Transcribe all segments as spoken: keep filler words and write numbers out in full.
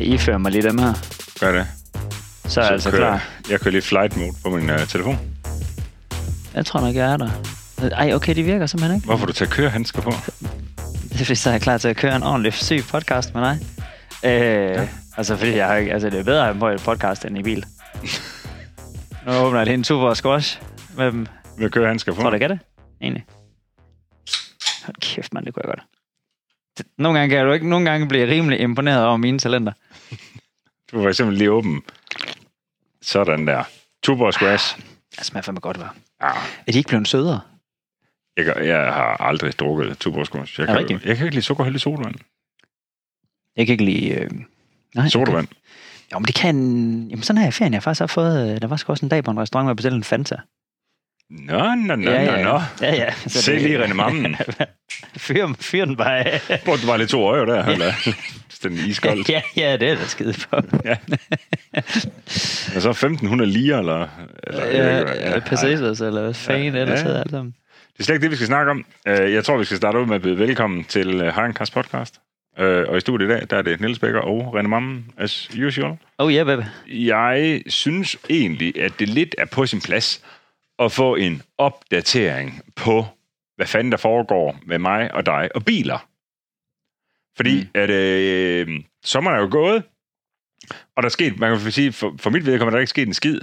I fører mig lige dem her. Gør det. Så er jeg altså kører, klar. Jeg kører lige flight mode på min uh, telefon. Jeg tror nok, jeg er der. Ej, okay, de virker simpelthen ikke. Hvorfor du tager kørehandsker på? Det er fordi, så er jeg klar til at køre en ordentlig syg podcast med dig. Øh, ja. Altså, fordi jeg har ikke... Altså, det er bedre at have en podcast end i bil. Nu åbner jeg lige en Tuborg Squash med dem. Med kørehandsker på? Tror du, det kan det? Egentlig. Hold kæft, mand, det kunne jeg godt. Nogle gange kan du ikke... Nogle gange bliver jeg rimelig imponeret over mine talenter. Du var for eksempel lige åben. Sådan der. Tuborg Squash. Ah, det smager fandme godt, hva'? Ja. Er de ikke blevet sødere? Jeg, jeg har aldrig drukket Tuborg Squash. Jeg, kan, jeg kan ikke lide sukkerholdig sodavand. Jeg kan ikke lide... Øh... Nej, sodavand? Okay. Jo, men det kan... Jamen, sådan her i ferien. Jeg faktisk har fået... Der var sgu også en dag på en restaurant, hvor jeg bestilte en Fanta. Nå, nå, nå, ja, ja. nå, nå. Ja, ja. Se lige René Mammen. fyr, fyr den bare af. Burde du bare lidt to øje der, eller? Den iskoldt. Ja, ja, det er der skide på. Ja. Og så femten hundrede lire, eller... eller ja, ja, ja, pesetas, eller hvad fanden ja, ellers ja. hedder alt sammen. Det er slet ikke det, vi skal snakke om. Jeg tror, vi skal starte ud med at byde velkommen til Harenkast podcast. Og i studiet i dag, der er det Niels Becker og René Mammen, as usual. Oh yeah, baby. Jeg synes egentlig, at det lidt er på sin plads at få en opdatering på, hvad fanden der foregår med mig og dig og biler. Fordi mm. at øh, sommeren er jo gået, og der er sket, man kan sige, for, for mit vedkommende, der er ikke sket en skid.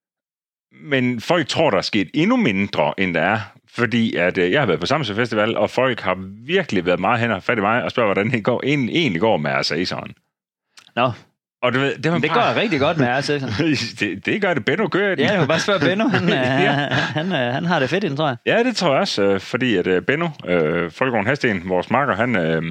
Men folk tror, der er sket endnu mindre, end der er. Fordi at øh, jeg har været på Samsø Festival, og folk har virkelig været meget hen og fat i mig, og spørger, hvordan det går, egentlig, egentlig går med R seks. Nå. Og du ved, det, det bare... går rigtig godt med R seks. det, det gør det. Benno gør det. Ja, jeg må bare spørge Benno. Han, ja. han, han, han har det fedt, tror jeg. Ja, det tror jeg også, fordi at Benno, øh, Folkevogn Hasten, vores makker, han... Øh,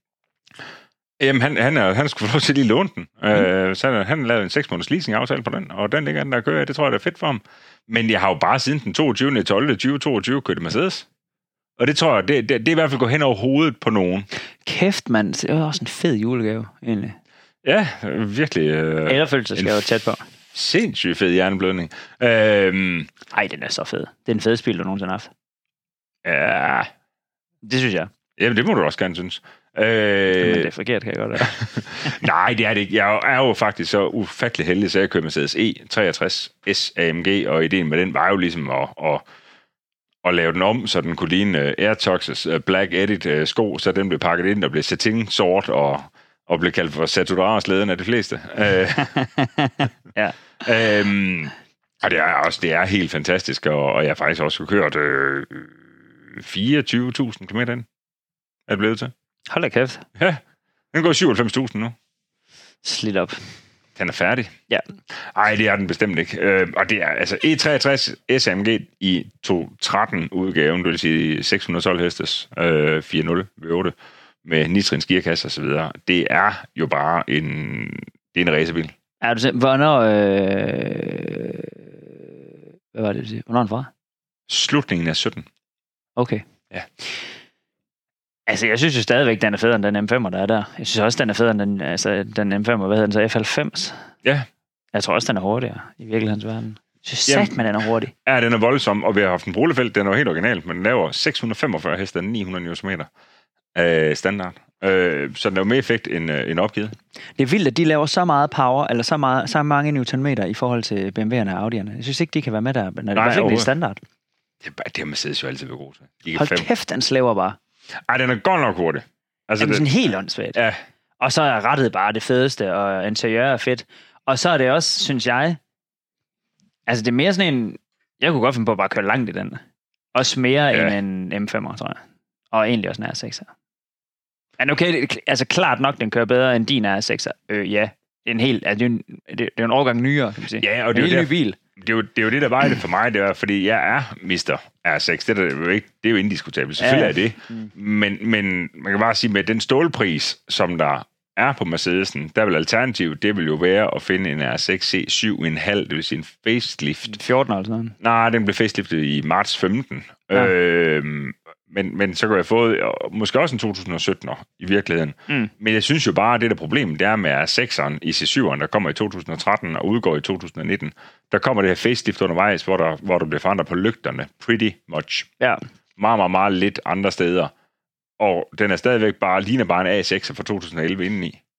Jamen, han, han, han skulle få lov til at lige låne den. Mm. Øh, så han, han lavede en seks måneders leasing-aftale på den, og den ligger den der kører. Det tror jeg, det er fedt for ham. Men jeg har jo bare siden den toogtyvende tolvte tyve toogtyve kørt Mercedes. Og det tror jeg, det, det, det er i hvert fald gået hen over hovedet på nogen. Kæft, mand. Det var også en fed julegave, egentlig. Ja, virkelig. Øh, Ellerfølelsesgave tæt på. Sindssygt fed hjerneblødning. Øhm, Ej, den er så fed. Det er den fedeste bil, du nogensinde har haft. Ja. Det synes jeg. Jamen, det må du også gerne synes. Øh, Men det er forkert, kan jeg godt have. Nej, det er det ikke. Jeg er jo faktisk så ufattelig heldig, så jeg kører Mercedes E treogtres S A M G, og ideen med den var jo ligesom at, at, at lave den om, så den kunne ligne uh, Airtox's uh, Black Edit uh, sko, så den blev pakket ind og blev satin sort og, og blev kaldt for Saturaris-leden af de fleste. Uh, ja. Um, og det er også det er helt fantastisk, og, og jeg har faktisk også kørt uh, fireogtyve tusind kilometer ind. Er det blevet til? Hold da kæft. Ja, den går syvoghalvfems tusind nu. Slidt op. Den er færdig? Ja. Ej, det er den bestemt ikke. Øh, og det er altså E treogtres S A M G i to tretten udgaven, det vil sige seks hundrede og tolv hestes, øh, fire nul V otte, med nitrins gearkasse og så videre. Det er jo bare en, det er en racerbil. Er du selv, hvornår, øh, hvad var det, du siger? Hvornår er den fra? Slutningen af sytten. Okay. Ja. Altså, jeg synes jo stadigvæk, den er federe end den M fem'er, der er der. Jeg synes også, den er federe end den, altså, den M fem'er, hvad hedder den så, F halvfems? Ja. Jeg tror også, den er hurtigere i virkelighedens verden. Jeg synes Jamen, sagt, man den er hurtig. Ja, den er voldsom, og vi har haft en brulefelt, den er jo helt original, men den laver seks hundrede og femogfyrre heste og ni hundrede newtonmeter øh, standard. Øh, så den er jo mere effekt end, øh, end opgivet. Det er vildt, at de laver så meget power, eller så, meget, så mange newtonmeter i forhold til B M W'erne og Audi'erne. Jeg synes ikke, de kan være med der, når det er virkelig standard. Det, det har Mercedes jo altid været god til. De Hold fem... kæft, den slæver bare. Ej, den er godt nok hurtig. Altså, det er sådan helt åndssvagt. Ja. Og så er rettet bare det fedeste, og interiør er fedt. Og så er det også, synes jeg, altså det er mere sådan en, jeg kunne godt finde på at bare køre langt i den. Også mere ja. end en M fem'er, tror jeg. Og egentlig også en R sekser. Men okay, altså klart nok, den kører bedre end din R sekser. Øh, ja, det er en helt, altså, det, er en, det er en årgang nyere, kan man sige. Ja, og det er en jo ny bil. Det er, jo, det er jo det, der var det for mig, det var, fordi jeg er mister R seks. Det er, jo ikke, det er jo indiskutabelt. Selvfølgelig ja. er det. Mm. Men, men man kan bare sige, med den stålpris, som der er på Mercedesen, der vil alternativet, det vil jo være at finde en R seks C syv komma fem, det vil sige en facelift. fjorten eller sådan. Nej, den blev faceliftet i marts femten. Ja. Øhm, men, men så kunne jeg få måske også en to tusind og sytten i virkeligheden. Mm. Men jeg synes jo bare, at det der problem, det er med R sekseren i C syveren, der kommer i to tusind og tretten og udgår i to tusind og nitten. Der kommer det her facelift undervejs, hvor der, hvor der bliver forandret på lygterne. Pretty much. Ja. Meget, meget, meget lidt andre steder. Og den er stadigvæk bare, ligner bare en A sekser fra to tusind og elleve indeni.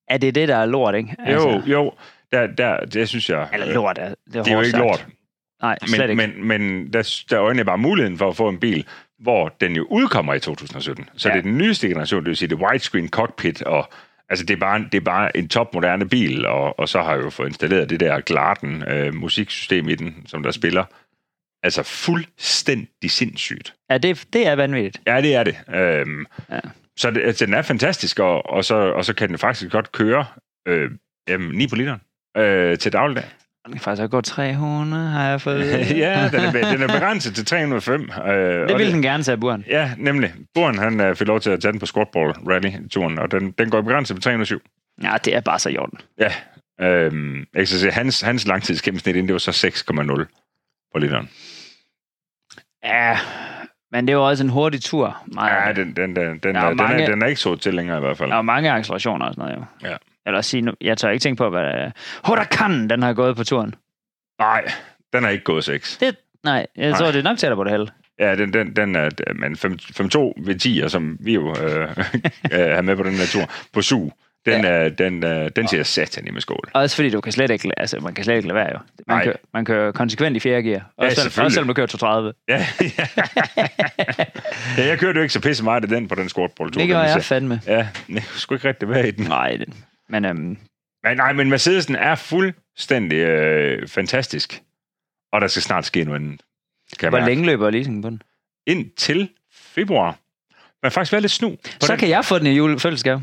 Er det det, der er lort, ikke? Altså. Jo, jo. Der, der, det synes jeg... Eller lort, er, det er, det er jo ikke sagt. lort. Nej, slet men, ikke. Men, men der, der er øjne bare muligheden for at få en bil, hvor den jo udkommer i to tusind og sytten. Så ja. Det er den nyeste generation, det vil sige det widescreen cockpit, og altså det er bare, det er bare en topmoderne bil, og, og så har jeg jo fået installeret det der Glarden øh, musiksystem i den, som der spiller. Altså fuldstændig sindssygt. Ja, det, det er vanvittigt. Ja, det er det. Øhm, ja. Så det, altså, den er fantastisk, og, og, så, og så kan den faktisk godt køre øh, jamen, ni på literen øh, til dagligdag. Den kan faktisk have gået tre hundrede, har jeg fået. Ja, den er, den er begrænset til tre hundrede og fem. Øh, det vil den gerne tage, Buren. Ja, nemlig. Buren, han øh, fik lov til at tage den på Squatball Rally-turen, og den, den går begrænset på tre hundrede og syv. Ja, det er bare så i orden. Ja. Øh, jeg skal sige, hans, hans langtidsgennemsnit inden, det var så seks komma nul på literen. Ja, men det var også en hurtig tur. Meget. Ja, den, den, den, den, er, mange, den, er, den er ikke så til længere i hvert fald. Der er mange accelerationer og sådan noget, jo. Ja. Eller sige nu, jeg tør ikke tænke på, hvad Huracan, den har gået på turen. Nej, den har ikke gået seks. Det, nej, jeg nej. tror, det er nok tættere på det hele. Ja, den, den, den er, men fem komma to V ti'er, som vi jo øh, har med på den her tur, på S U, den, ja. øh, den, øh, den siger satan i med skål. Også fordi du kan slet ikke, altså man kan slet ikke lade være jo. Man, kører, man kører konsekvent i fjerde gear. Også, ja, selv, også selvom du kører to tredive. Ja, ja. Ja, jeg kørte jo ikke så pisse meget af den på den squatball-tur. Det gør jeg fandme. Ja, det skulle ikke rigtig være i den. Nej, det, men... Øhm, men nej, men Mercedesen er fuldstændig øh, fantastisk. Og der skal snart ske noget andet. Hvor længe løber leasingen på den? Indtil februar. Man faktisk være lidt snu. Så den. Kan jeg få den i julefødselsgave.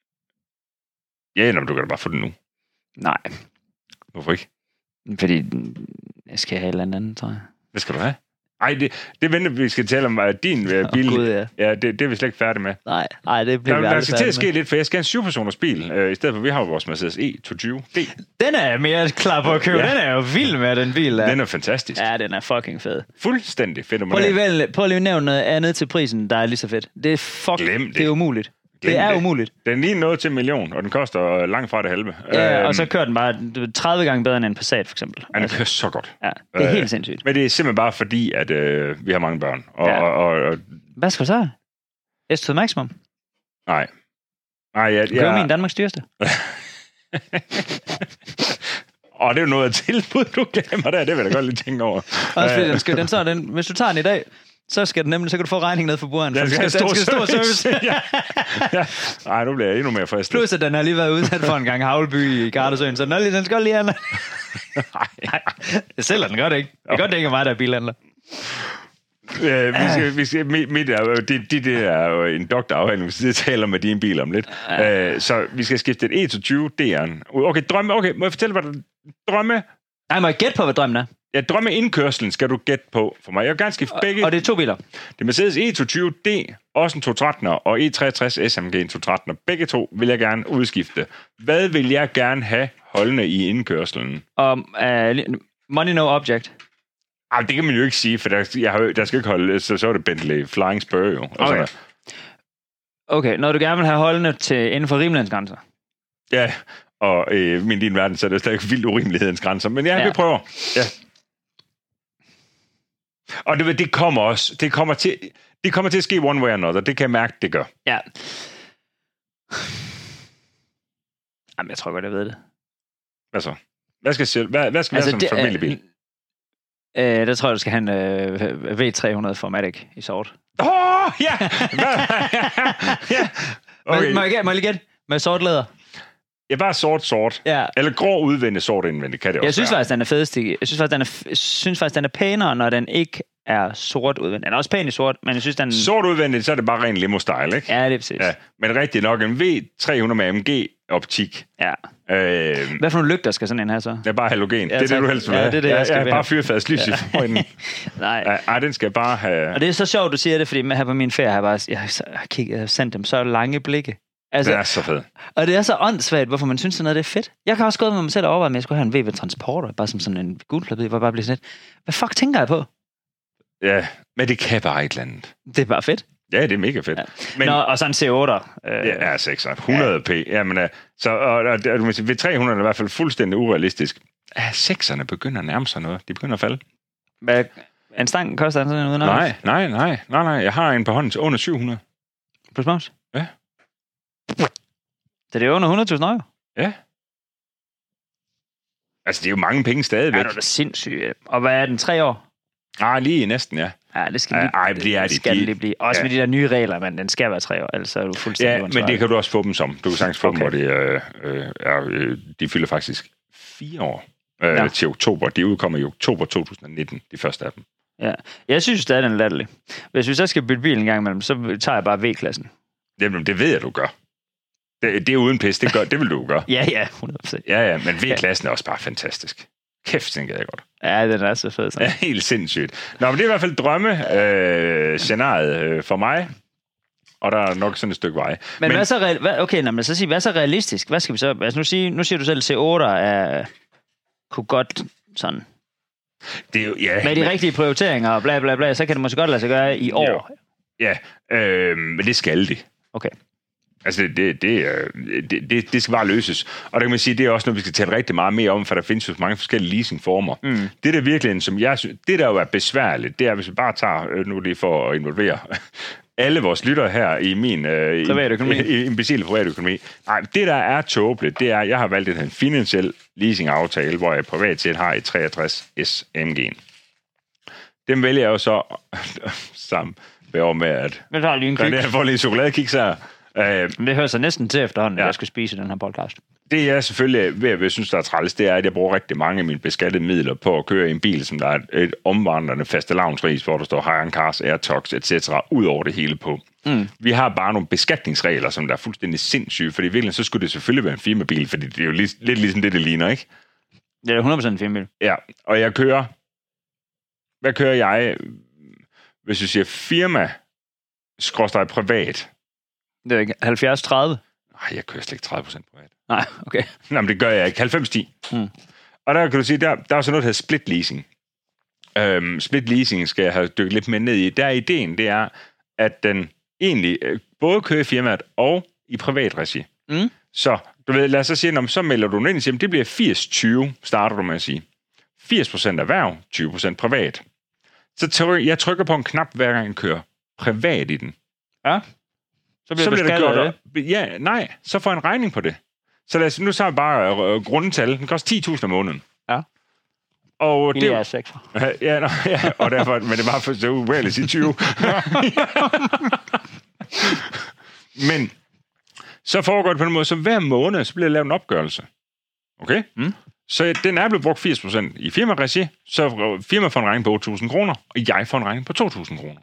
Ja, nå, du kan da bare få den nu. Nej. Hvorfor ikke? Fordi jeg skal have et eller andet, tror jeg. Hvad skal du have? Ej, det, det venter vi skal tale om, at din uh, bil... Oh, God, ja, ja det, det er vi slet ikke færdige med. Nej, nej det bliver der, vi aldrig Der skal til at ske med. lidt, for jeg skal have en syv-personers bil, øh, i stedet for, vi har jo vores Mercedes E toogtyve D. Den er mere klar på at købe. Ja. Den er jo vild med, den bil. Der. Den er fantastisk. Ja, den er fucking fed. Fuldstændig fedt. Prøv lige, prøv lige at nævne noget andet til prisen, der er lige så fedt. Det er fuck, Glem det. Det er umuligt. Glem det er det. umuligt. Den er lige nået til en million, og den koster langt fra det halve. Ja, øhm, og så kører den bare tredive gange bedre end en Passat, for eksempel. Ja, den altså, kører så godt. Ja, det er øh, helt sindssygt. Men det er simpelthen bare fordi, at øh, vi har mange børn. Og, ja. og, og, og, Hvad skal du så? S to Maximum? Nej. Nej, jeg... Du kører jeg... min Danmarks dyreste. Og det er jo noget af tilbud, du glemmer der. Det vil jeg da godt lige tænke over. Også fordi den skal, den så, den, hvis du tager den i dag, så skal den nemlig, så kan du få regningen ned for Buren. Den skal, skal, skal stor service. service. Ja. Ja. Ej, nu bliver jeg endnu mere fristet. Plus, at den har lige været udsat for en gang Havlby i Gardasøen, så den, lige, den skal lige handle. Nej, jeg sælger den godt ikke. Det er godt, det ikke er mig, der er bilhandler. Ja, vi skal, vi skal, mit, mit er, det, det, det er jo en doktorafhandling, hvis det taler med din bil om lidt. Ja. Uh, så vi skal skifte et E toogtyve D'eren. Okay, drømme, okay, må jeg fortælle, hvad du drømme? Nej, må jeg gætte på, hvad drømmen er? Ja, drømmeindkørslen skal du gætte på for mig. Jeg vil gerne skifte begge. Og det er to biler? Det er Mercedes E toogtyve D, også en to tretten og E treogtres S M G en to tretten. Begge to vil jeg gerne udskifte. Hvad vil jeg gerne have holdende i indkørslen? Um, uh, money no object. Ah, det kan man jo ikke sige, for der, jeg har, der skal ikke holde, så, så er det Bentley Flying Spur jo. Okay. Okay, når du gerne vil have holdende til inden for rimelighedens Ja, og øh, min din verden, så er det stadig vildt urimelighedens grænser. Men ja, ja. vi prøver. Ja. Og det, det kommer også. Det kommer, til, det kommer til at ske one way or another. Det kan jeg mærke, det gør. Ja. Jamen, jeg tror godt, jeg ved det. Hvad så? Hvad skal, hvad, hvad skal altså, være som familiebil? Øh, der tror jeg, du skal have en øh, V tre hundrede Formatic i sort. Åh, oh, ja! Ja! Okay. Må, jeg, må jeg lige gætte? Med sort læder? Ja, bare sort, sort. Ja. Eller grå udvendigt, sort indvendigt, kan det også Jeg synes være. faktisk, den er fedest. Jeg synes faktisk, den er, synes faktisk, den er pænere, når den ikke er sort udvendigt. Den er også pæn i sort, men jeg synes, den... Sort udvendigt, så er det bare ren limo-style, ikke? Ja, det er præcis. Ja, men rigtig nok en V tre hundrede med A M G-optik. Ja. Øh, Hvad for nogle lygter skal sådan en have så? Det er bare halogen. Ja, det er det, du helst vil have. Ja, det er det, jeg, jeg skal ja, bare fyrfadslys ja. i forhånden. Nej. Ej, den skal bare have... Og det er så sjovt, du siger det, fordi her på min ferie har jeg bare jeg har, kigget, jeg har sendt dem så lange blikke. Altså, det er så fedt. Og det er så åndssvagt, hvorfor man synes, sådan noget det er fedt. Jeg kan også gå med mig selv og overveje, at jeg skulle have en V W Transporter, bare som sådan en guldklapid, hvor jeg bare bliver sådan lidt, hvad fuck tænker jeg på? Ja, men det kan bare et eller andet. Det er bare fedt. Ja, det er mega fedt. Ja. Men, Nå, og så en C otter. Øh, det er sekser. hundrede p. Ja. Jamen, så, og, og, og du må sige, V tre hundrede er i hvert fald fuldstændig urealistisk. Ja, sekserne begynder at nærme sig noget. De begynder at falde. Hvad, en stang koster sådan en uden nej, nej, nej, nej, nej. Jeg har en på hånden til under syv hundrede. Plus moms? Ja. Så det er under hundrede tusind euro? Ja. Altså, det er jo mange penge stadigvæk. Ja, det er da sindssygt. Og hvad er den? Tre år? Ah, lige næsten, ja. Ja, det skal lige, Ej, det er det. de. Skal de, lige blive. Også ja. Med de der nye regler, men den skal være tre år, ellers er du fuldstændig Ja, men det kan du også få dem som. Du kan sagtens få okay. dem, hvor det, øh, er, øh, de fylder faktisk fire år øh, ja. til oktober. De udkommer i oktober to tusind nitten, de første af dem. Ja, jeg synes stadig, den er latterlig. Hvis vi så skal bytte bil en gang imellem, så tager jeg bare V-klassen. Jamen, det ved jeg, du gør. Det, det er uden pis, det, gør, det vil du gøre. ja, ja, hundrede procent. Ja, ja, men V-klassen ja. er også bare fantastisk. Kæft, den gad jeg godt. Ja, den er så fed. Sådan. Ja, helt sindssygt. Nå, men det er i hvert fald drømme-scenariet øh, øh, for mig. Og der er nok sådan et stykke vej. Men, men hvad så real, hvad, okay, nå, men så sig, hvad så realistisk? Hvad skal vi så? Altså nu siger, nu siger du selv, C otte er kunne godt sådan. Det er jo, ja, med de men, rigtige prioriteringer og bla bla bla, så kan det måske godt lade sig gøre i år. Ja, ja øh, men det skal det. Okay. Altså, det, det, det, det, det skal bare løses. Og der kan man sige, det er også noget, vi skal tale rigtig meget mere om, for der findes jo mange forskellige leasingformer. Mm. Det der virkelig, som jeg synes, det der jo er besværligt, det er, hvis vi bare tager, nu lige for at involvere alle vores lyttere her i min øh, privatøkonomi. I, i imbecile privatøkonomi. Nej, det der er tåbeligt, det er, at jeg har valgt en finansiel leasingaftale, hvor jeg privat set har et treogtres S M G'en. Dem vælger jeg jo så sammen med, at jeg tager lige en kig. Jeg får lige en chokoladekiks her. Uh, det hører sig næsten til efterhånden, ja. At jeg skal spise den her podcast. Det jeg selvfølgelig ved at jeg synes, der er træls, det er, at jeg bruger rigtig mange af mine beskattede midler på at køre i en bil, som der er et omvandrende fastelavnsris, hvor der står Hire Cars, AirTox, et cetera ud over det hele på. Mm. Vi har bare nogle beskatningsregler, som der er fuldstændig sindssyge, fordi i virkeligheden så skulle det selvfølgelig være en firmabil, fordi det er jo lidt, lidt ligesom det, det ligner, ikke? Det er hundrede procent en firmabil. Ja, og jeg kører... Hvad kører jeg, hvis du siger firma, skråstreg privat? Det er ikke halvfjerds tredive? Nej, jeg kører slet ikke tredive procent privat. Nej, okay. Nej, men det gør jeg ikke. halvfems ti. Mm. Og der kan du sige, der, der er så noget, der hedder split leasing. Øhm, split leasing skal jeg have dykket lidt mere ned i. Der er ideen, det er, at den egentlig både kører i firmaet og i privat regi. Mm. Så, du ved, lad os så sige, så melder du ind og siger, det bliver firs tyve, starter du med at sige. firs procent erhverv, tyve procent privat. Så trykker, jeg trykker på en knap, hver gang jeg kører privat i den. Ja. Så bliver, så bliver det gjort det. Ja, nej, så får jeg en regning på det. Så lad os, nu tager jeg bare uh, grundtal. Den koster ti tusind om måneden. Ja. Og det er seks. Ja, no, ja, og derfor, men det var for så ubehageligt at sige tyve. Men så foregår det på den måde, så hver måned, så bliver der lavet en opgørelse. Okay? Mm. Så den er blevet brugt firs procent i firmaregi, så firma får en regning på otte tusind kroner, og jeg får en regning på to tusind kroner.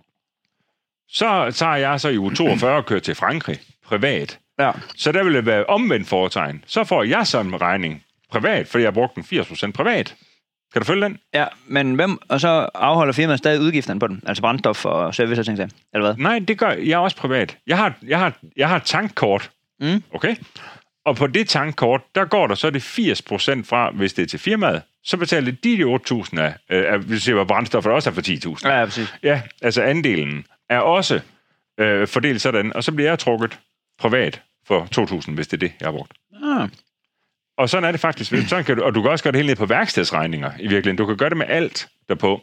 Så tager jeg så i uge toogfyrre og kører til Frankrig privat. Ja. Så der vil det være omvendt foretegn. Så får jeg så en regning privat, fordi jeg har brugt den firs procent privat. Kan du følge den? Ja, men hvem, og så afholder firmaet stadig udgifterne på den? Altså brændstof og service og ting der, eller hvad? Nej, det gør jeg også privat. Jeg har, jeg har, jeg har et tankkort, mm. okay? Og på det tankkort, der går der så det firs procent fra, hvis det er til firmaet, så betaler det de otte tusind af, øh, hvis det var brændstof, der også er for ti tusind. Ja, ja, præcis. Ja, altså andelen er også øh, fordelt sådan, og så bliver jeg trukket privat for to tusind, hvis det er det, jeg har brugt. Ah. Og sådan er det faktisk. Sådan kan du, og du kan også gøre det helt ned på værkstedsregninger, i virkeligheden. Du kan gøre det med alt derpå.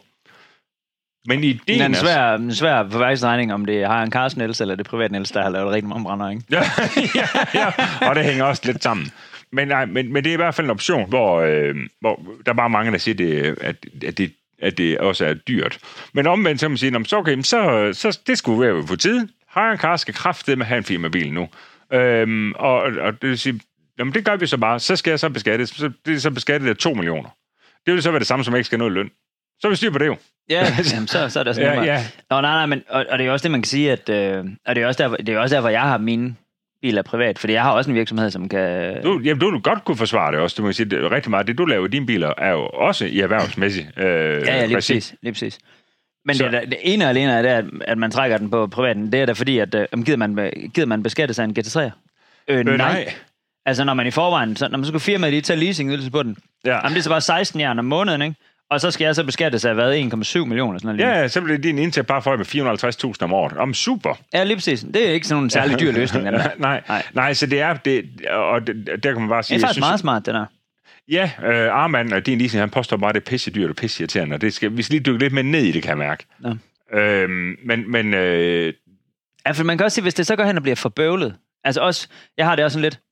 Men ideen er... Det er en svær på værkstedsregning, om det har en Cars Niels, eller det private Niels, der har lavet rigtig mange brænder, ikke? ja, ja, ja, og det hænger også lidt sammen. Men, nej, men, men det er i hvert fald en option, hvor, øh, hvor der er bare mange, der siger, det, at, at, det, at det også er dyrt. Men omvendt, så kan man sige, så, okay, så, så det skulle være på tide. Hire Cars skal kraftedeme have en firmabil nu. Øhm, og, og det vil sige, jamen det gør vi så bare. Så skal jeg så beskattes. Så det er så beskattet af to millioner. Det vil så være det samme, som jeg ikke skal have noget løn. Så vil vi styr på det jo. Ja, jamen, så, så er det sådan ja, ja. Nå, nej, nej, men, og, og det er også det, man kan sige, at øh, og det er også der, det er også der, hvor jeg har mine biler privat, fordi jeg har også en virksomhed, som kan... Du, jamen, du vil godt kunne forsvare det også. Du må sige, det rigtig meget. Det, du laver i dine biler, er jo også i erhvervsmæssigt. Øh, ja, ja, lige præcis, lige præcis. Men det, det ene og alene er det, at, at man trækker den på privaten. Det er da fordi, at øh, gider, man, gider man beskatte sig en G T tre'er? Øh, øh, nej. nej. Altså, når man i forvejen... Så, når man så går firmaet lige tage leasingydelse på den, ja. Jamen, det er så bare seksten jern om måneden, ikke? Og så skal jeg så beskatte sig af hvad, en komma syv millioner? Sådan noget. Ja, så bliver din indtægt bare for med fire hundrede og halvtreds tusind om året. Om super. Ja, lige præcis. Det er ikke sådan en særlig dyr løsning. nej, nej, nej, så det er... Det, og det, der kan man bare sige... Det er faktisk synes, meget smart, det der. Ja, øh, Armand og din leasing, han påstår bare, det er pisse dyrt og pisse irriterende. Det skal, vi skal lige dykke lidt mere ned i det, kan jeg mærke. Ja. Øhm, men... men øh... ja, for man kan også sige, hvis det så går hen og bliver for bøvlet. Altså også... Jeg har det også sådan lidt...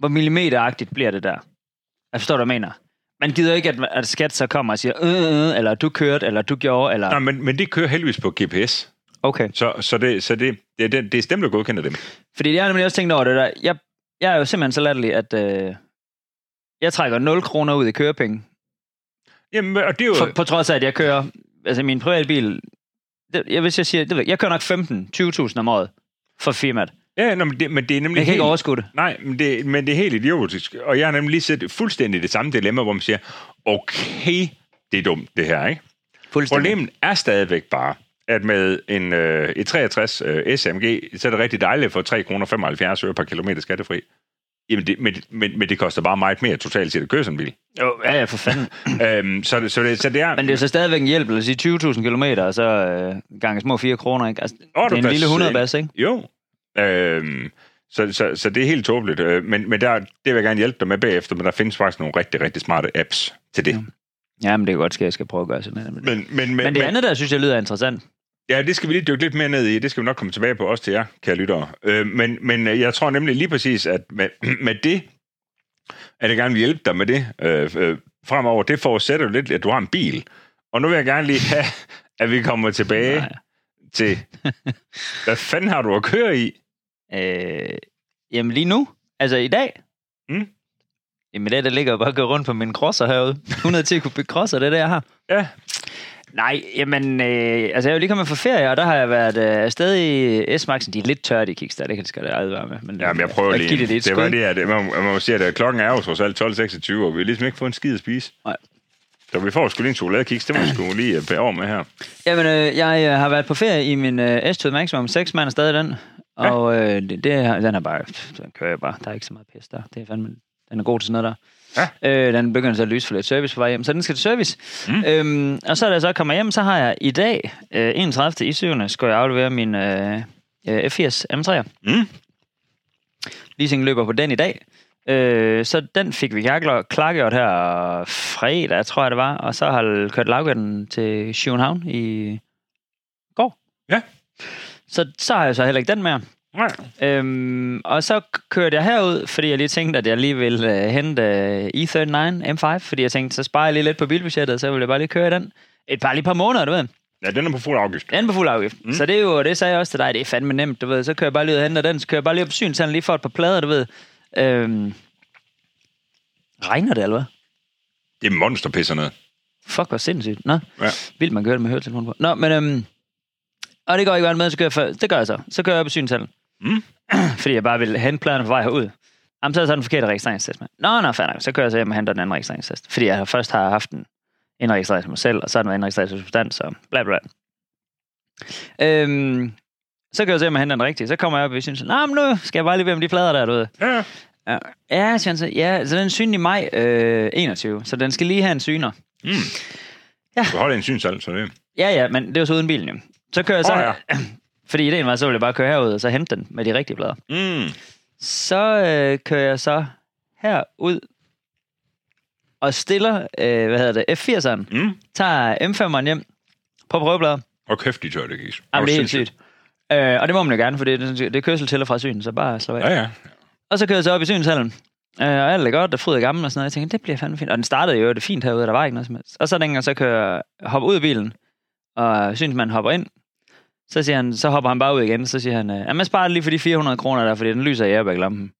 hvor millimeteragtigt bliver det der? Jeg forstår, hvad du mener. Man gider ikke, at, at skat så kommer og siger, øh, øh, eller du kørte, eller du gjorde, eller... Nej, men, men det kører heldigvis på G P S. Okay. Så, så, det, så det, det, det, det er stemt, der godkender dem. Fordi jeg har nemlig også tænkt over det der. Jeg, jeg er jo simpelthen så latterlig, at øh, jeg trækker nul kroner ud i kørepenge. Jamen, og det er jo... For, på trods af, at jeg kører... Altså, min privatbil... Det, jeg, hvis jeg siger... Det, jeg kører nok femten til tyve tusind om året for firmaet. Ja, nå, men, det, men det er nemlig... Jeg kan helt, ikke overskue det. Nej, men det, men det er helt idiotisk. Og jeg har nemlig lige set fuldstændig det samme dilemma, hvor man siger, okay, det er dumt, det her, ikke? Problemet er stadigvæk bare, at med en øh, et treogtres øh, S M G, så er det rigtig dejligt for tre kroner femoghalvfjerds øre per kilometer skattefri. Jamen, det, men, men, men det koster bare meget mere totalt set at køre sådan en bil. Jo, ja, ja, for fanden. øhm, så, det, så, det, så det er... Men det er jo så stadigvæk en hjælp, lad os sige tyve tusind kilometer, og så øh, gange små fire kroner, ikke? Altså, oh, det er en lille hundrede bas, ikke? Jo. Øhm, så, så, så det er helt tåbeligt. Øh, men, men der, det vil jeg gerne hjælpe dig med bagefter, men der findes faktisk nogle rigtig, rigtig smarte apps til det. Ja, ja men det kan godt ske, at jeg skal prøve at gøre sådan noget. Men, men, men, men det andet der, synes jeg, lyder interessant. Ja, det skal vi lige dykke lidt mere ned i. Det skal vi nok komme tilbage på, også til jer, kære lyttere. Øh, men, men jeg tror nemlig lige præcis, at med, med det, at jeg gerne vil hjælpe dig med det øh, øh, fremover, det forudsætter jo lidt, at du har en bil. Og nu vil jeg gerne lige have, at vi kommer tilbage Nej. til, hvad fanden har du at køre i? Øh, jamen lige nu, altså i dag, mm? jamen i dag, der ligger jo bare at gå rundt på min crosser herude. hundrede ti kubik crosser, det er det, jeg har. Ja. Nej, jamen, øh, altså jeg er jo lige kommet fra ferie, og der har jeg været øh, afsted i S-Maxen. De er lidt tørre, de Kickstarter, det kan det skal det aldrig være med. Men, ja, men jeg prøver lige. Det, det, det var det, at man, man må sige, at klokken er jo trods alt tolv seksogtyve, og vi har ligesom ikke fået en skid at spise. Nej. Så vi får sgu lige en chokoladekiks, det må vi sgu lige bære over med her. Jamen, øh, jeg øh, har været på ferie i min øh, S-Tød Maximum, seks mand er stadig den. Og øh, det, det, den er bare, den kører jeg bare, der er ikke så meget pis der. Det er fandme, den er god til sådan noget der. Ja. Øh, den begynder så at lyse for lidt service på vej hjem, så den skal til service. Mm. Øhm, og så da jeg så kommer hjem, så har jeg i dag, øh, enogtredivte i syvende skulle jeg aflevere min øh, F firs M tre'er. Mm. Leasing løber på den i dag. Øh, så den fik vi klargjort her fredag, tror jeg det var, og så har jeg kørt lavgøren til København i går. Ja. Så, så har jeg så heller ikke den mere. Nej. Øhm, og så kørte jeg herud, fordi jeg lige tænkte, at jeg lige ville uh, hente uh, E treogtredive M fem, fordi jeg tænkte, så sparer jeg lige lidt på bilbudgettet, så ville jeg bare lige køre den. Et par lige par måneder, du ved. Ja, den er på fuld afgift. Den er på fuld afgift. Mm. Så det er jo, det sagde jeg også til dig, det er fandme nemt, du ved. Så kører jeg bare lige ud og henter den, så kører jeg bare lige op synshallen lige for et par plader, du ved. Øhm, regner det, eller hvad? Det er monsterpisser noget. Fuck, hvor sindssygt. Nå, ja. Vildt man gør det med høretelefonen på. Nå, men øhm, og det går ikke med, så kører jeg for, det gør jeg så. Så kører jeg op i synshallen. Mm. Fordi jeg bare vil hente pladerne på vej herud. Jamen, så er det så den forkerte registreringstest med. Nå, nå, fandme. Så kører jeg så hjem og henter den anden registreringstest. Fordi jeg først har haft en indregistrering til mig selv, og så er den indregistreret til substans, så bla bla. Øhm, så kører jeg så hjem og henter den rigtige. Så kommer jeg op og synes, nå, men nu skal jeg bare lige ved om de plader der, du ved. Ja. Ja, ja, så, så, ja, så den er syn i maj øh, enogtyve, så den skal lige have en syner. Mm. Ja. Du holder en synsal, så det. Ja, ja, men det er jo så uden bilen, jo. Så kører jeg så... Oh, ja. Fordi ideen var, så ville jeg bare køre herud, og så hente den med de rigtige plader. Mm. Så øh, kører jeg så herud og stiller, øh, hvad hedder det, F firs'eren, mm. tager M fem'eren hjem på prøveplader. Og kæft, de tør det, Gis. Jamen, det er helt sygt. Øh, og det må man jo gerne, for det, det er kørsel til og fra syn, så bare slå af. Ja, ja. Og så kører jeg så op i synshallen, øh, og alt er godt, og fryd er gammel og sådan noget. Jeg tænker, det bliver fandme fint. Og den startede jo det fint herude, der var ikke noget som helst. Og så dengang så kører jeg, hopper ud af bilen, og synsmanden hopper ind. Så siger han, så hopper han bare ud igen, så siger han, at man sparer lige for de fire hundrede kroner der, fordi den lyser i airbag-lampen.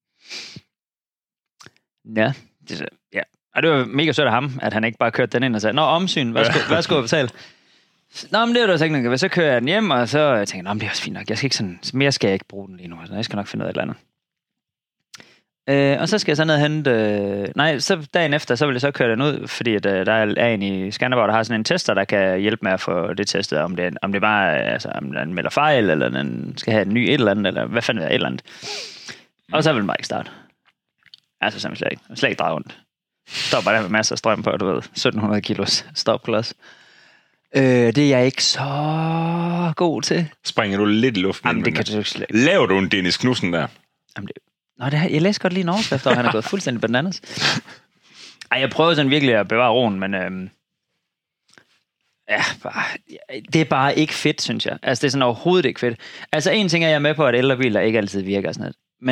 Ja, det, ja. Og det var mega sødt af ham, at han ikke bare kørte den ind og sagde, nå, omsyn, hvad skulle, hvad skulle jeg betale? Nå, men det var da ikke noget. Så kører jeg den hjem, og så jeg tænker nå, men det er også fint nok. Jeg skal ikke sådan, mere skal jeg ikke bruge den lige nu. Så jeg skal nok finde noget eller andet. Øh, og så skal jeg så ned og hente... Øh, nej, så dagen efter, så vil jeg så køre den ud, fordi at, øh, der er en i Skanderborg, der har sådan en tester, der kan hjælpe med at få det testet, om det, om det bare altså, om den melder fejl, eller den skal have en ny et eller andet, eller hvad fanden er et eller andet. Og så vil den bare ikke starte. Altså simpelthen slet ikke. Slet ikke dreje rundt. Står bare der med masser af strøm på, du ved, sytten hundrede kilos stopklods. Øh, det er jeg ikke så god til. Springer du lidt i luften? Jamen, det kan du ikke slet. Laver du en Dennis Knudsen der? Jamen, det... Nå, det her, jeg læste godt lige en overskrift, og han er gået fuldstændig bananas. Ej, jeg prøver sådan virkelig at bevare roen, men øhm, ja, bare, det er bare ikke fedt, synes jeg. Altså, det er sådan overhovedet ikke fedt. Altså, en ting er, jeg er med på, at ældrebiler ikke altid virker sådan noget. Men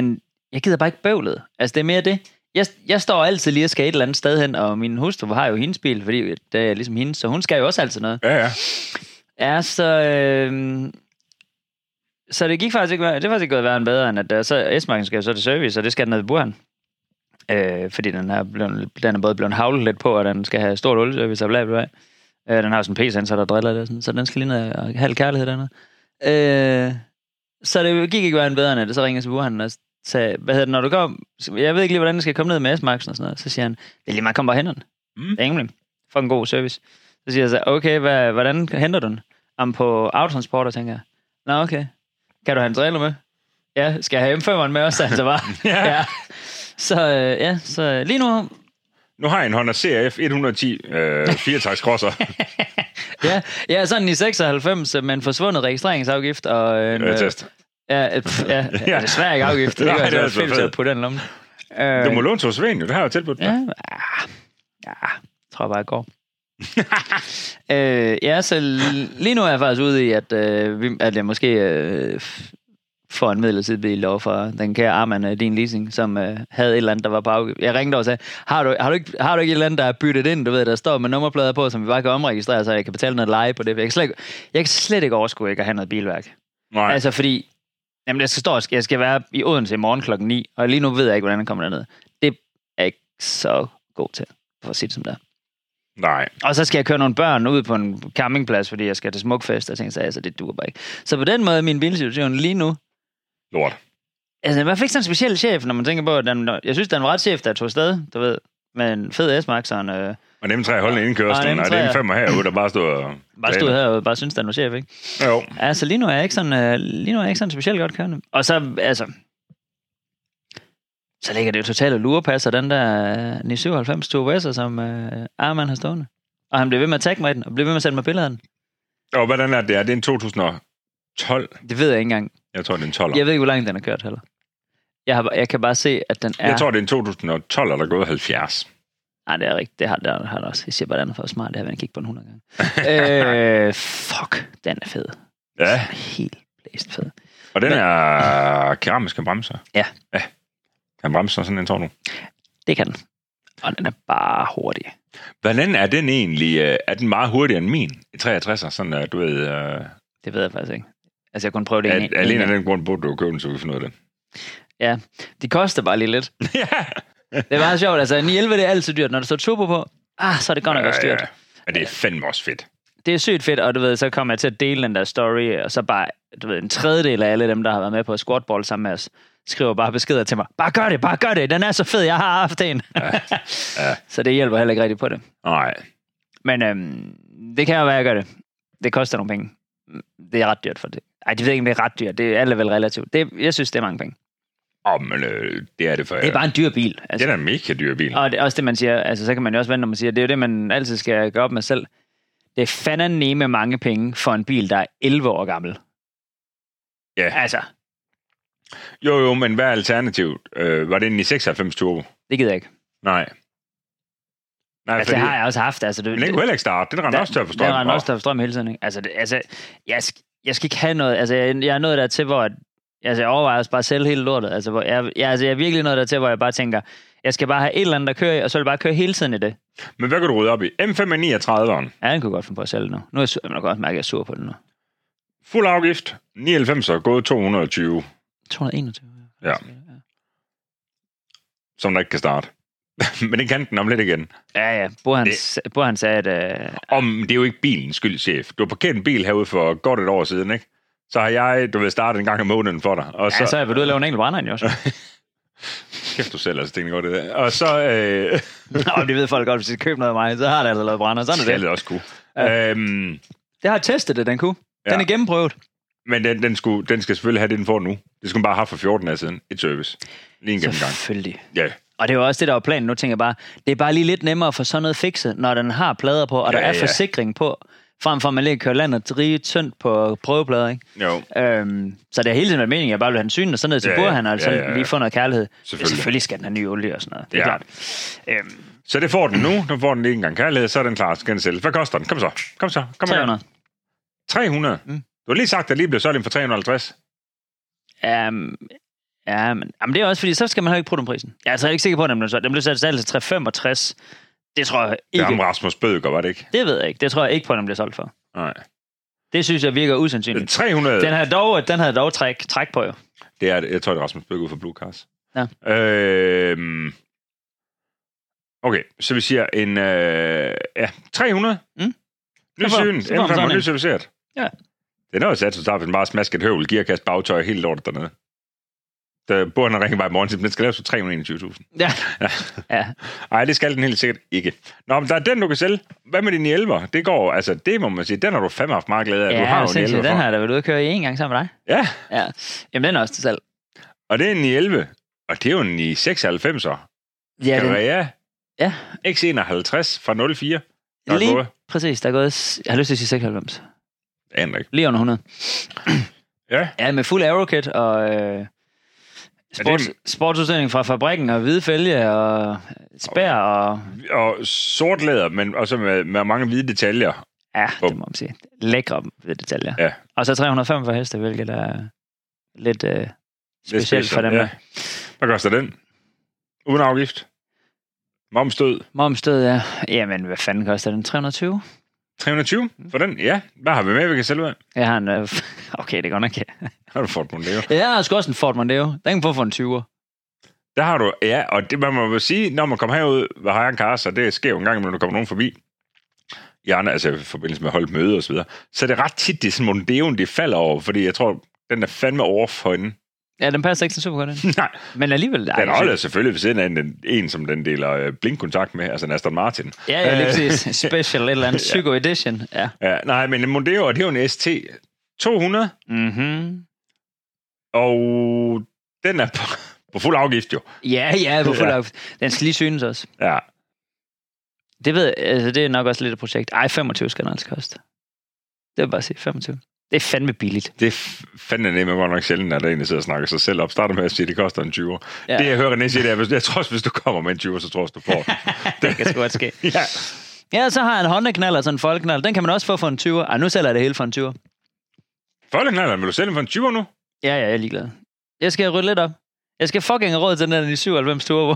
jeg gider bare ikke bøvlet. Altså, det er mere det. Jeg, jeg står altid lige og skal et eller andet sted hen, og min hustru har jo hendes bil, fordi det er ligesom hendes, så hun skal jo også altid noget. Ja, ja. Ja, så... Øh, så det gik faktisk ikke... Det er faktisk ikke gået værre end bedre, end at der, så S-Marken skal jo så til service, og det skal den ned i Burhan. Øh, fordi den er, blevet, den er både blevet havlet lidt på, og den skal have stort olieservice og bla bla bla. Øh, den har sådan en P-sensor, der driller det, sådan, så den skal lige ned og have kærlighed dernede. Øh, så det gik ikke værre end bedre, end at det så ringer til Burhan og sagde, hvad hedder det, når du går... Jeg ved ikke lige, hvordan den skal komme ned med S-Marken og sådan noget. Så siger han, det er lige meget, kom bare hen den. Mm. Det er ingen for en god service. Så siger jeg så, okay, hvad, hvordan henter du den? Om på autotransporter, tænker jeg. Nå, okay. Kan du have en trailer med? Ja, skal jeg have M fem'eren med også, altså bare? ja. ja. Så øh, ja, så lige nu... Nu har jeg en Honda C F et hundrede og ti øh, firetakts crosser. ja, ja, sådan i seksoghalvfems med en forsvundet registreringsafgift og en... Øh, test. Ja, pff, ja, ja, det er svært ikke afgift. Det er jo altså fedt at putte den lomme. Du må låne til Svend, jo. Det har jeg jo tilbudt dig. Ja, ja, tror jeg bare, jeg går. øh, ja, så lige nu er jeg faktisk ude i, at, øh, vi, at jeg måske øh, får en midlertidig bil over for den kære Arman af din leasing, som øh, havde et eller andet, der var på afgift. Jeg ringede og sagde, har du, har, du ikke, har du ikke et eller andet, der er byttet ind, du ved, der står med nummerplader på, som vi bare kan omregistrere, så jeg kan betale noget leje på det. Jeg kan slet, jeg kan slet ikke overskue ikke at have noget bilværk. Nej. Altså fordi, jamen jeg skal, stå, jeg skal være i Odense i morgen klokken ni, og lige nu ved jeg ikke, hvordan jeg kommer derned. Det er jeg ikke så god til, for at sige det som det er. Nej. Og så skal jeg køre nogle børn ud på en campingplads, fordi jeg skal til Smukfest, og tænker så, altså, det duer bare ikke. Så på den måde er min bilsituation lige nu... Lort. Altså, jeg fik sådan en speciel chef, når man tænker på, at den, jeg synes, den var ret chef, der tog afsted, du ved, med en fed S-Max og en... Øh, og dem tre holdende indkørslen, og, og dem femmer herude, der bare stod og... Bare stod her og bare synes, den var chef, ikke? Jo. Altså, lige nu er jeg ikke sådan, øh, lige nu er jeg ikke sådan specielt godt kørende. Og så, altså... Så ligger det jo totalt og lurepasser, den der ni syvoghalvfems Turbo S'er, som øh, Arman har stående. Og han blev ved med at tagge mig i den, og blev ved med at sende mig billeder af den. Og hvordan er det? Er det en to tusind og tolv? Det ved jeg ikke engang. Jeg tror, det er en tolver. Jeg ved ikke, hvor langt den har kørt heller. Jeg, har, jeg kan bare se, at den er... Jeg tror, det er en to tusind og tolv, eller gået halvfjerds. Nej, det er rigtigt. Det har, det har det også. Jeg siger bare, den er for smart. Det har været en kig på den hundrede gange. øh, fuck, den er fed. Ja. Den er helt blæst fed. Og den Men... er keramiske bremser? Ja. Ja. Kan bremse sådan en, tror du? Det kan den. Og den er bare hurtig. Hvordan er den egentlig? Er den meget hurtigere end min i treogtresser? Sådan, du ved... Uh... Det ved jeg faktisk ikke. Altså, jeg kunne prøve det er, en, alene af den grund burde du købe den, så vi kan finde ud af det. Ja, de koster bare lige lidt. Ja. Det er meget sjovt. Altså, ni elleve det er altid dyrt. Når der står turbo på, ah, så er det godt nok også dyrt. Ja, ja. Men det er fandme også fedt. Det er sygt fedt, og du ved, så kommer jeg til at dele den der story, og så bare, du ved, en tredjedel af alle dem, der har været med på squatball sammen med os, skriver bare beskeder til mig. Bare gør det, bare gør det. Den er så fed, jeg har haft en. Ja. Ja. Så det hjælper heller ikke rigtig på det. Nej. Men øhm, det kan jo være, at jeg gør det. Det koster nogle penge. Det er ret dyrt for det. Ej, det ved ikke, om det er ret dyrt. Det er alle vel relativt. Det, jeg synes, det er mange penge. Åh, oh, men øh, det er det for... Det er bare en dyr bil. Altså. Det er en mega dyr bil. Og det er også det, man siger. Altså, så kan man jo også vente, når man siger, det er jo det, man altid skal gøre op med selv. Det er fandme mange penge for en bil, der er elleve år gammel. Ja. Altså. Jo, jo, men hvad er alternativet? Øh, var det en i seksoghalvfems Turbo? Det gider jeg ikke. Nej. Nej, altså, fordi... det har jeg også haft. Altså, det, men den kunne heller ikke starte. Den render også tør for strøm. Den render også tør for strøm hele tiden. Ikke? Altså, det, altså jeg, jeg skal ikke have noget. Altså, jeg, jeg er nået der til, hvor... Altså, jeg overvejer også bare selv hele lortet. Altså, hvor jeg, jeg, altså, jeg er virkelig nået der til, hvor jeg bare tænker, jeg skal bare have et eller andet, der kører i, og så vil jeg bare køre hele tiden i det. Men hvad kan du rydde op i? M fem niogtredive. Ja, den kunne godt finde på at sælge nu. Nu er jeg, sur, jeg kan godt mærke, at jeg er sur på den nu. Fuld afgift. nioghalvfems er gået to hundrede og tyve. to hundrede og enogtyve? Ja. Som der ikke kan starte. Men det kan den om lidt igen. Ja, ja. Bor han, det... Bor han sagde, at... Uh... Om det er jo ikke bilens skyld, chef. Du har parkeret en bil herude for godt et år siden, ikke? Så har jeg, du vil starte en gang om måneden for dig. Og så... Ja, så er jeg ude og lave en enkelt brænder jo også. Kæft, du selv altså tænker godt det der. Og så... Øh... Nå, det ved folk godt, hvis de køber noget af mig, så har det altså lavet brænder. Sådan er det. Det er også kunne. Ja. Øhm... Det har jeg testet det, den kunne. Den ja. Er gennemprøvet. Men den, den, skulle, den skal selvfølgelig have det, den får nu. Det skulle man bare have for fjorten år siden. Et service. Lige en gennemgang. Selvfølgelig. Ja. Og det er jo også det, der var planen. Nu tænker jeg bare, det er bare lige lidt nemmere for sådan noget fikset, når den har plader på, og ja, der er ja. Forsikring på, frem for at man lige kører landet rige tyndt på prøveplader, ikke? Jo. Øhm, så det har hele tiden været meningen, at jeg bare vil have den synet, og så ned til ja, Burhan, og altså ja, ja, ja. Lige få noget kærlighed. Selvfølgelig. Selvfølgelig skal den have ny olie og sådan noget. Det er ja. Klart. Øhm. Så det får den nu. Nu får den lige en gang kærlighed, så er den klar. Skal den sælge. Hvad koster den? Kom så. Kom så. Kom tre hundrede. tre hundrede? Mm. Du har lige sagt, at lige blev solgt for tre hundrede og halvtreds. Um, Ja, men, jamen det er også fordi, så skal man have ikke protonprisen. Jeg er altså ikke sikker på, at den blev sat. Den blev sat til tre komma femogtres. Det tror jeg ikke. Det er Rasmus Bødker, var det ikke? Det ved jeg ikke. Det tror jeg ikke på, at den bliver solgt for. Nej. Det synes jeg virker usandsynligt. tre hundrede... Den havde dog, den havde dog træk, træk på, jo. Det er det. Jeg tror, det er Rasmus Bødker ud for Blue Cars. Ja. Øhm... Okay, så vi siger en... Øh... Ja, tre hundrede. Mm. Nysyn, M fem og nyserviceret. Ja. Det er noget sat, så tager vi den bare smask et høvel, gearkasse, bagtøj, helt lortet dernede. Der bor han ringe bare i morgen, den skal laves for tre hundrede og enogtyve tusind. Ja. ja. ja. Ej, det skal den helt sikkert ikke. Nå, men der er den, du kan sælge. Hvad med din i elver? Det går, altså, det må man sige, den har du fandme haft meget glæde af. Ja, du har jo en elver den for. har der været ude at køre i en gang sammen med dig. Ja. Ja. Jamen, den er også til salg. Og det er en i elleve, og det er jo en i seksoghalvfemser. Ja, Carrera. Ja. X enoghalvtreds fra nul fire. Der Lige gået. præcis, der er gået, jeg har lyst til at sige seksoghalvfems. Aner ikke. Lige under hundrede. Ja. Ja, med fuld aerokit og øh, sports, ja, det... sportsudstilling fra fabrikken og hvide fælge og spær og... Og sort læder, men også med, med mange hvide detaljer. Ja, det må man sige. Lækre hvide detaljer. Ja. Og så tre hundrede og femogfyrre heste, hvilket er lidt øh, specielt special, for dem. Ja. Hvad koster den? Uden afgift? Momstød? Momstød, ja. Jamen, hvad fanden koster den? tre hundrede og tyve? tre hundrede og tyve for den? Ja. Hvad har vi med, vi kan sælge ud af? Jeg har en... Øh, okay, det går nok. Har du Ford Mondeo? Ja, jeg har sgu også en Ford Mondeo. Den kan få for en tyver. Der har du... Ja, og det man må jo sige, når man kommer herud ved Hayan Cars, og det sker jo en gang, når der kommer nogen forbi, i andre, altså i forbindelse med holdt møde og så videre, så er det ret tit, det er sådan Mondeoen, det falder over, fordi jeg tror, den er fandme over for hende. Ja, den passer ikke så super godt ind. Nej. Men alligevel... Den holder selvfølgelig ved siden af en, en som den deler blinkkontakt med, altså en Aston Martin. Ja, ja, lige præcis. Special et eller andet. Psycho Edition. Ja. Ja, nej, men en Mondeo, og det er jo en S T to hundrede. Mhm. Og den er på, på fuld afgift jo. Ja, ja, på fuld Ja. afgift. Den skal lige synes også. Ja. Det ved altså det er nok også lidt et projekt. Ej, femogtyve skal den altså koste. Det vil bare sige, femogtyve. Det er fandme billigt. Det er fandme nemme godt nok sjældent, at der egentlig sidder og snakker sig selv op. Starter med at sige, at det koster en tyver. Ja. Det jeg hører René sige, det er, hvis, jeg tror også, hvis du kommer med en tyver, så tror jeg, du får den. Det kan sgu godt ske. Ja. Ja, så har jeg en Honda-knald og sådan en Folkeknald. Den kan man også få for en tyver. Ej, nu sælger jeg det hele for en tyver. Folkeknaller, vil du sælge den for en tyver nu? Ja, ja, jeg er ligeglad. Jeg skal rydde lidt op. Jeg skal fucking have råd til den der i syvoghalvfems turbo.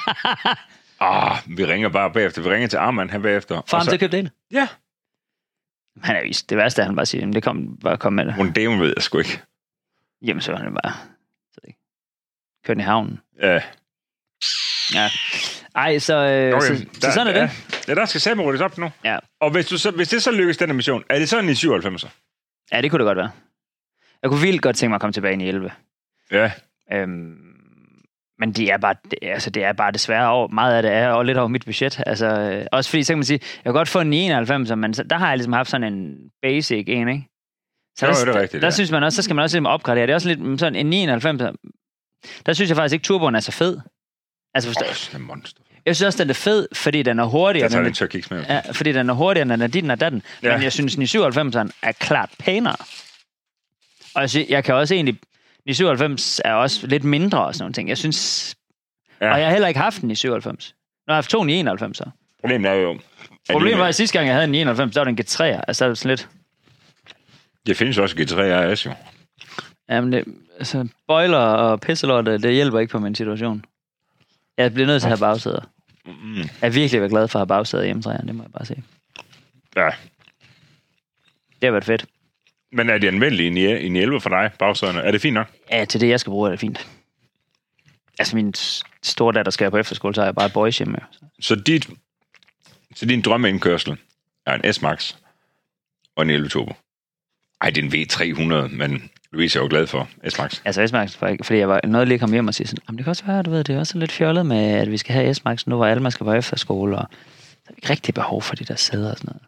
Ah, vi ringer bare bagefter. Vi ringer til Armand her bagefter. Far ham så... til at købe det ind. Ja. Han er vist. Det værste er, at han bare siger, jamen det kom, bare kom med det. Mondeo ved jeg sgu ikke. Jamen så er han bare... Så ikke. Kørt i havnen. Ja. Ja. Ej, så, øh, Okay, så, der, så sådan er ja. det. Ja, der skal sammen ryddes op nu. Ja. Og hvis, du så, hvis det så lykkes, den her mission, er det sådan i syvoghalvfemser? Ja, det kunne det godt være. Jeg kunne vildt godt tænke mig at komme tilbage i elleve. Ja. Øhm, men det er bare, det, altså det er bare desværre over, meget af det er og lidt over mit budget. Altså, øh, også fordi, så kan man sige, jeg kan godt få en enoghalvfems, men så, der har jeg ligesom haft sådan en basic en, ikke? Så Jo, der, det er rigtigt, der, der ja. synes man også, så skal man også ligesom opgradere. Det er også lidt sådan en enoghalvfems. Der synes jeg faktisk ikke, turboen er så fed. Altså, forstår, Åh, sådan en monster. jeg synes også, den er fed, fordi den er hurtigere. Jeg tager den, en tør kiks med. ja, fordi den er hurtigere, end den er dit og datten. Ja. Men jeg synes, den i syvoghalvfemseren er klart pænere. Og jeg, synes, jeg kan også egentlig... I syvoghalvfems er også lidt mindre og sådan nogle ting. Jeg synes... Ja. Og jeg har heller ikke haft den i syvoghalvfems. Nu har jeg haft to i enoghalvfems. Så. Problemet er jo... Problemet var, at sidste gang, jeg havde en i enoghalvfems, der var den G tre'er. Altså, det var sådan lidt... Det findes også G tre R S jo. Jamen, det, altså, boiler og pisselort, det hjælper ikke på min situation. Jeg bliver nødt til at have bagsæder. Mm. Jeg er virkelig været glad for at have bagsæder i M tre'eren, det må jeg bare sige. Ja. Det har været fedt. Men er det anvendelige i en elleve for dig, bagsæderne? Er det fint nok? Ja, til det, jeg skal bruge, er det fint. Altså, min store datter skal på efterskole, så er jeg bare et boys hjemme. Så, dit, så din drømmeindkørsel er en S-Max og en elleve turbo. Ej, det er en V tre hundrede, men Louise er jo glad for S-Max. Altså S-Max, fordi jeg var noget lige kom hjem og sige sådan, jamen det kan også være, du ved, det er også lidt fjollet med, at vi skal have S-Max nu, hvor alle man skal på efterskole, og der er ikke rigtig behov for de der sæder og sådan noget.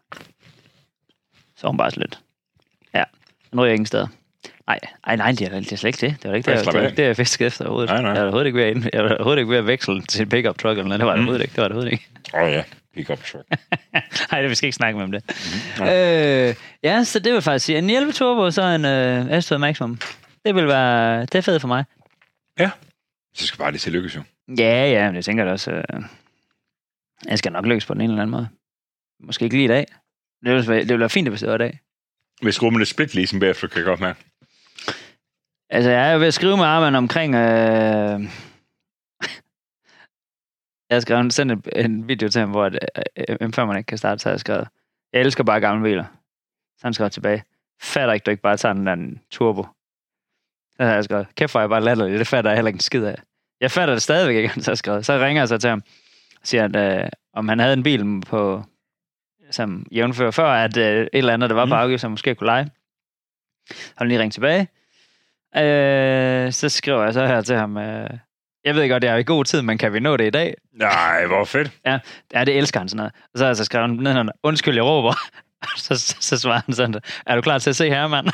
Så hun bare så lidt. Ja, nu er jeg ingen steder. Nej, nej, nej, det er, det er slet ikke det. Det var ikke det, det, var ikke det jeg fiskede efter overhovedet. Nej, nej. Jeg var overhovedet ikke ved at, jeg var overhovedet ikke ved at veksle til en pick-up truck, eller noget. Det var det overhovedet ikke. Det var det overhovedet ikke. Åh oh, ja, pick-up truck. Nej, det vi skal ikke snakke med om det. Mm-hmm. Øh, ja, så det vil faktisk sige, en elleve turbo, så en øh, S to Maximum. Det vil være, det er fedt for mig. Ja, så skal bare det til lykkes jo. Ja, ja, men jeg tænker det også. Øh, jeg skal nok lykkes på den ene eller anden måde. Måske ikke lige i dag. Det ville være, det ville være fint, hvis det var i dag. Hvis rummet er split leasing bagefter, kan jeg godt mærke. Altså, jeg er jo ved at skrive med Arman omkring... Øh... jeg har skrevet sendt en, en video til ham, hvor M fem ikke kan starte, så jeg har skrevet, jeg elsker bare gamle biler. Så han skrev tilbage, fatter ikke, du ikke bare tager den der turbo. Så har jeg skrevet, kæft for jeg bare latterligt, det fatter jeg heller ikke en skid af. Jeg fatter det stadigvæk ikke, så jeg skrevet. Så ringer jeg så til ham, og siger, at øh, om han havde en bil på, som jævnfører før, at øh, et eller andet, der var på afgift, som måske kunne lege. Han lige ringe tilbage. Øh, så skriver jeg så her til ham, øh, jeg ved godt, det er i god tid, men kan vi nå det i dag? Nej, hvor fedt. Ja, ja, det elsker han sådan noget. Og så har jeg så skrevet ned, undskyld, jeg råber. så, så, så svarer han sådan, er du klar til at se Herman?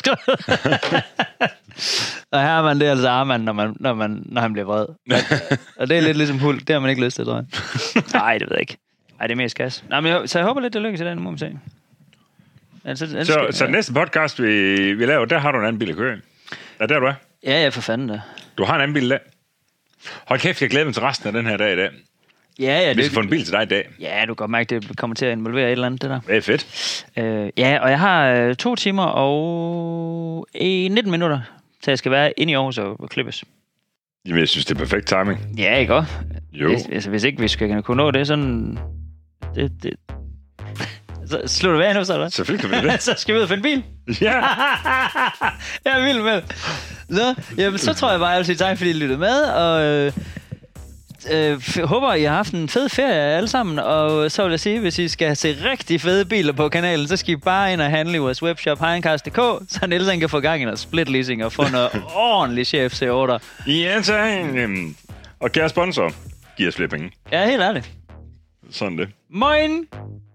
Og Herman, det er altså Arman, når, man, når, man, når han bliver vred. Og det er lidt ligesom hul, det har man ikke lyst til, tror jeg. Nej, det ved jeg ikke. Nej, det er mest gas. Nej, men jeg, så jeg håber lidt, det lykkes i den, må man se. Altså, så, skal, så ja. Næste podcast, vi, vi laver, der har du en anden bil at køre. Er det der, du er? Ja, ja, for fanden da. Du har en anden bil i dag. Hold kæft, jeg glæder mig til resten af den her dag i dag. Ja, ja. Vi skal få en bil til dig i dag. Ja, du kan godt mærke, det kommer til at involvere et eller andet, det der. Det er fedt. Øh, ja, og jeg har øh, to timer og øh, nitten minutter, så jeg skal være inde i Aarhus og klippes. Jamen, jeg synes, det er perfekt timing. Ja, ikke også? Jo. Hvis, altså, hvis ikke vi skal kunne nå det, sådan... Det, det... Så slutter vi af nu, så eller? Selvfølgelig kan vi det. Så skal vi ud og finde bil. Ja. Jeg er vild med. Så, jamen, så tror jeg bare, at jeg vil sige tak, fordi I lyttede med, og... Øh, øh, håber, I har haft en fed ferie alle sammen, og så vil jeg sige, hvis I skal se rigtig fede biler på kanalen, så skal I bare ind og handle i vores webshop, heincast punktum d k, så Niels kan få gang i noget split leasing og få noget ordentlig chef C otte. Ja, tak. Og kære sponsor, giv os flere penge. Ja, helt ærligt. Sådan det. Moin!